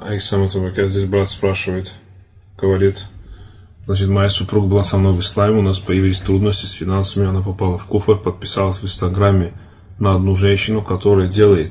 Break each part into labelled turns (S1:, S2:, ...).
S1: Здесь брат спрашивает, говорит, значит, моя супруга была со мной в исламе, у нас появились трудности с финансами, она попала в куфр, подписалась в инстаграме на одну женщину, которая делает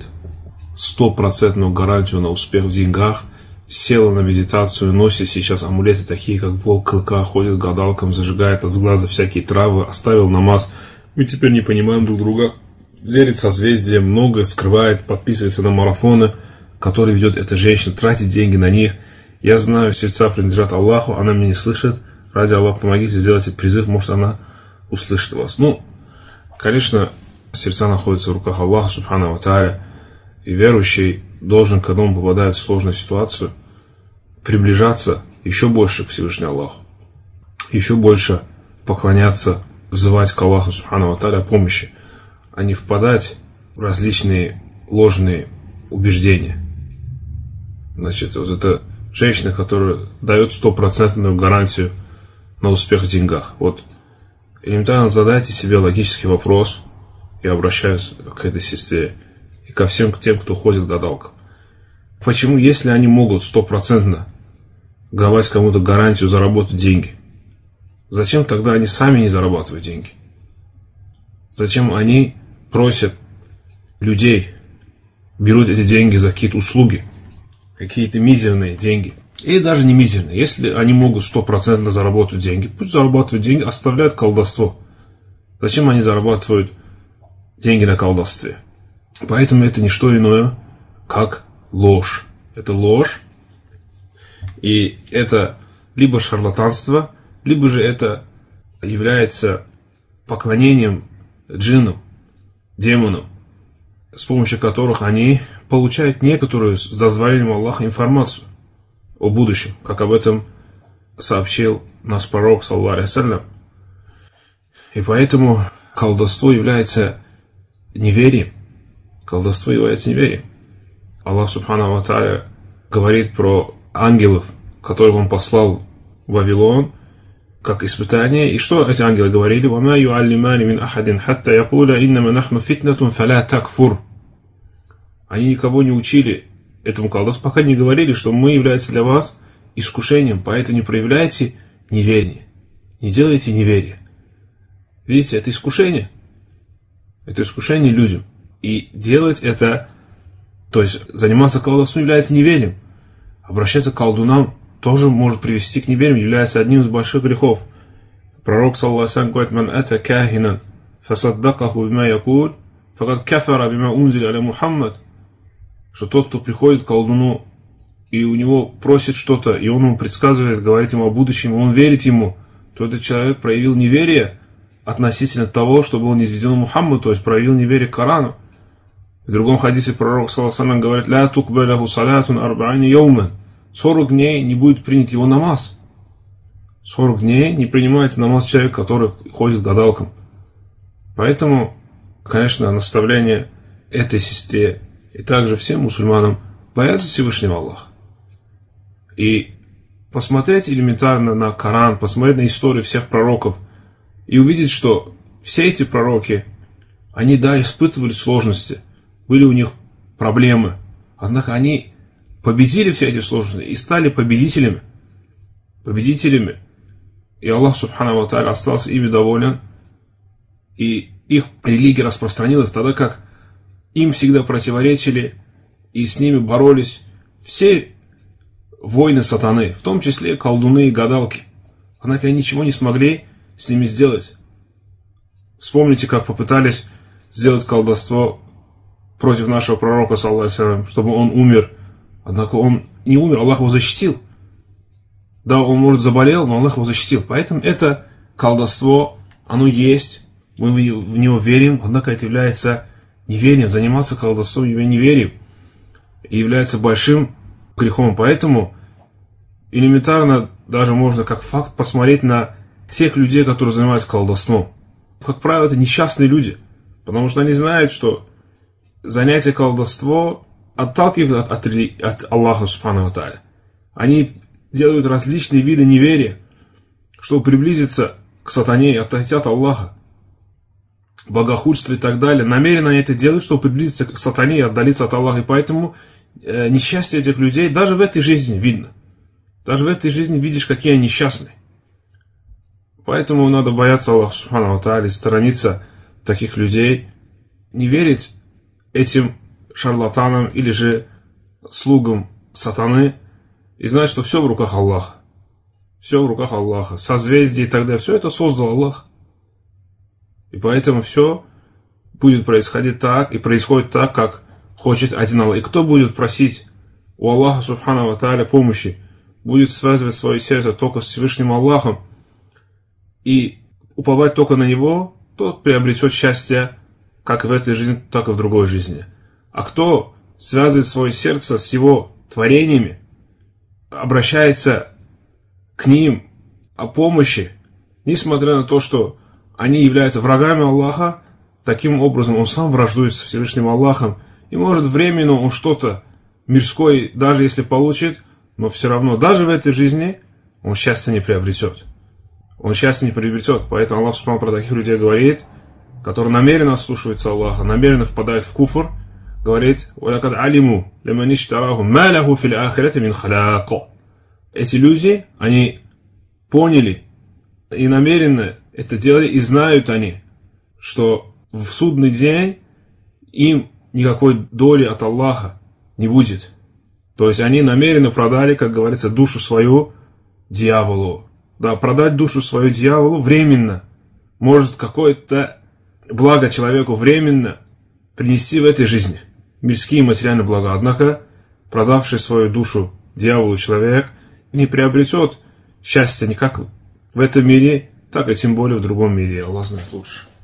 S1: 100% гарантию на успех в деньгах, села на медитацию, носит сейчас амулеты такие, как волк клыка, ходит к гадалкам, зажигает от сглаза всякие травы, оставил намаз. Мы теперь не понимаем друг друга, верит созвездие, много скрывает, подписывается на марафоны, которые ведет эта женщина, тратит деньги на них. Я знаю, сердца принадлежат Аллаху, она меня не слышит. Ради Аллаха, помогите, сделайте призыв, может она услышит вас. Конечно, сердца находятся в руках Аллаха, субхана ва тааля, и верующий должен, когда он попадает в сложную ситуацию, приближаться еще больше к Всевышнему Аллаху, еще больше поклоняться, взывать к Аллаху, субхана ва тааля, о помощи, а не впадать в различные ложные убеждения. Значит, вот эта женщина, которая дает 100% гарантию на успех в деньгах. Вот элементарно задайте себе логический вопрос, я обращаюсь к этой сестре и ко всем тем, кто ходит к гадалкам. Почему, если они могут 100% давать кому-то гарантию заработать деньги, зачем тогда они сами не зарабатывают деньги? Зачем они просят людей, берут эти деньги за какие-то услуги, какие-то мизерные деньги, или даже не мизерные. Если они могут 100% заработать деньги, пусть зарабатывают деньги, оставляют колдовство. Зачем они зарабатывают деньги на колдовстве? Поэтому это не что иное, как ложь. Это ложь, и это либо шарлатанство, либо же это является поклонением джиннам, демонам, с помощью которых они получают некоторую, с дозволением Аллаха, информацию о будущем, как об этом сообщил наш пророк, саллаллаху алейхи ва саллям. И поэтому колдовство является неверием. Колдовство является неверием. Аллах субхану ва тааля говорит про ангелов, которых он послал в Вавилон, как испытание. И что эти ангелы говорили? وَمَا يُعَلِّمَانِ مِنْ أَحَدٍ حَتَّى يَقُولَ إِنَّمَا نَحْنُ فِتْنَةٌ فَلَا تَكْفُرْ. Они никого не учили этому колдовству, пока не говорили, что мы являемся для вас искушением, поэтому не проявляйте неверие, не делайте неверие. Видите, это искушение людям. И делать это, то есть заниматься колдовством, является неверием. Обращаться к колдунам тоже может привести к неверию, является одним из больших грехов. Пророк, саллаллаху алейхи ва саллям, говорит: «Ман ата кахинан фасаддакаху бима якуль, факад кафара бима унзиля аля Мухаммад». Что тот, кто приходит к колдуну, и у него просит что-то, и он ему предсказывает, говорит ему о будущем, и он верит ему, то этот человек проявил неверие относительно того, что было низведено Мухаммаду, то есть проявил неверие к Корану. В другом хадисе пророк, саллаллаху алейхи ва саллям, говорит: «Ля тукбаляху салятун арба'ани йоумен». 40 дней не будет принят его намаз. 40 дней не принимается намаз человек, который ходит к гадалкам. Поэтому, конечно, наставление этой сестре и также всем мусульманам бояться Всевышнего Аллаха. И посмотреть элементарно на Коран, посмотреть на историю всех пророков и увидеть, что все эти пророки, они, да, испытывали сложности, были у них проблемы, однако они победили все эти сложности и стали победителями. И Аллах субхану ва тааля остался ими доволен, и их религия распространилась, тогда как им всегда противоречили и с ними боролись все воины сатаны, в том числе колдуны и гадалки. Однако они ничего не смогли с ними сделать. Вспомните, как попытались сделать колдовство против нашего пророка, саллаллаху алейхи ва саллям, чтобы он умер. Однако он не умер, Аллах его защитил. Да, он, может, заболел, но Аллах его защитил. Поэтому это колдовство, оно есть, мы в него верим, однако это является неверием. Заниматься колдовством неверием и является большим грехом. Поэтому элементарно даже можно как факт посмотреть на тех людей, которые занимаются колдовством. Как правило, это несчастные люди, потому что они знают, что занятие колдовством отталкивают от Аллаха субхану ва тааля. Они делают различные виды неверия, чтобы приблизиться к сатане и отойти от Аллаха. Богохульство и так далее. Намеренно они это делают, чтобы приблизиться к сатане и отдалиться от Аллаха. И поэтому несчастье этих людей даже в этой жизни видно. Даже в этой жизни видишь, какие они несчастные. Поэтому надо бояться Аллаха Субхану ва Тааля, сторониться таких людей, не верить этим шарлатанам или же слугам сатаны и знать, что все в руках Аллаха. Все в руках Аллаха. Созвездия и так далее. Все это создал Аллах. И поэтому все будет происходить так и происходит так, как хочет один Аллах. И кто будет просить у Аллаха Субхану ва Тааля помощи, будет связывать свое сердце только с Всевышним Аллахом и уповать только на Него, тот приобретет счастье как в этой жизни, так и в другой жизни. А кто связывает свое сердце с Его творениями, обращается к ним о помощи, несмотря на то, что они являются врагами Аллаха, таким образом он сам враждует с Всевышним Аллахом, и может временно он что-то мирское, даже если получит, но все равно, даже в этой жизни он счастья не приобретет. Он счастья не приобретет. Поэтому Аллах Субхану про таких людей говорит, которые намеренно слушаются Аллаха, намеренно впадают в куфр, говорит: «Валякад алиму лиман иштараху ма лаху фил ахирати мин халяк». Эти люди, они поняли и намеренно это делали, и знают они, что в судный день им никакой доли от Аллаха не будет. То есть они намеренно продали, как говорится, душу свою дьяволу. Да, продать душу свою дьяволу временно. Может какое-то благо человеку временно принести в этой жизни. Мирские и материальные блага. Однако, продавший свою душу дьяволу человек не приобретет счастья никак в этом мире, так и тем более в другом мире. Аллах знает лучше.